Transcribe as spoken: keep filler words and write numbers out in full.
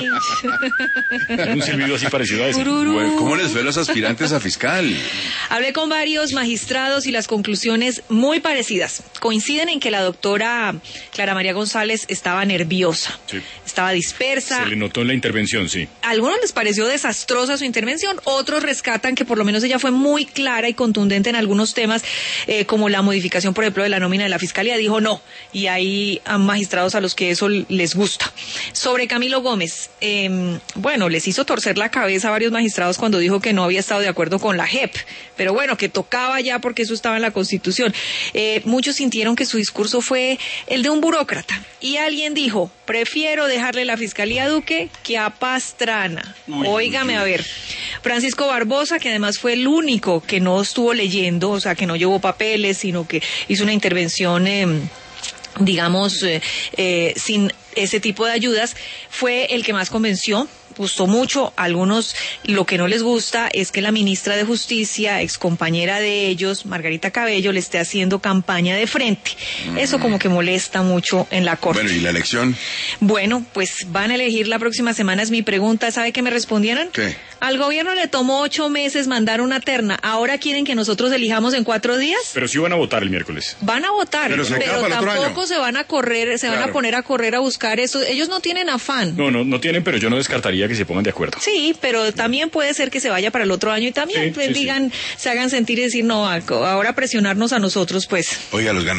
Un silbido así parecido a ese. Bueno, ¿cómo les fue a los aspirantes a fiscal? Hablé con varios magistrados y las conclusiones muy parecidas. Coinciden en que la doctora Clara María González estaba nerviosa, Sí. estaba dispersa. Se le notó en la intervención, sí. A algunos les pareció desastrosa su intervención, otros rescatan que por lo menos ella fue muy clara y contundente en algunos temas, eh, como la modificación, por ejemplo, de la nómina de la Fiscalía. Dijo no, y hay magistrados a los que eso les gusta. Sobre Camilo Gómez, eh, bueno, les hizo torcer la cabeza a varios magistrados cuando dijo que no había estado de acuerdo con la J E P, pero bueno, que tocaba ya porque eso estaba en la Constitución. Eh, muchos sintieron que su discurso fue el de un burócrata, y alguien dijo, prefiero dejarle la Fiscalía a Duque que a Pastrana. Uy, Óigame uy, uy. a ver. Francisco Barbosa, que además fue el único que no estuvo leyendo, o sea, que no llevó papeles, sino que hizo una intervención, eh, digamos, eh, eh, sin ese tipo de ayudas, fue el que más convenció. Gustó mucho. A algunos lo que no les gusta es que la ministra de Justicia, excompañera de ellos, Margarita Cabello, le esté haciendo campaña de frente. Mm. Eso como que molesta mucho en la Corte. Bueno, ¿y la elección? Bueno, pues van a elegir la próxima semana, es mi pregunta. ¿Sabe qué me respondieron? ¿Qué? Al gobierno le tomó ocho meses mandar una terna. ¿Ahora quieren que nosotros elijamos en cuatro días? Pero sí van a votar el miércoles. Van a votar, Pero pero, se queda para el otro tampoco año. se van a correr, se van Claro. a poner a correr a buscar eso. Ellos no tienen afán. No, no, no tienen, pero yo no descartaría que se pongan de acuerdo. Sí, pero también puede ser que se vaya para el otro año y también Sí, pues, sí, sí. digan, se hagan sentir y decir, no, ahora presionarnos a nosotros, pues. Oiga, los ganadores.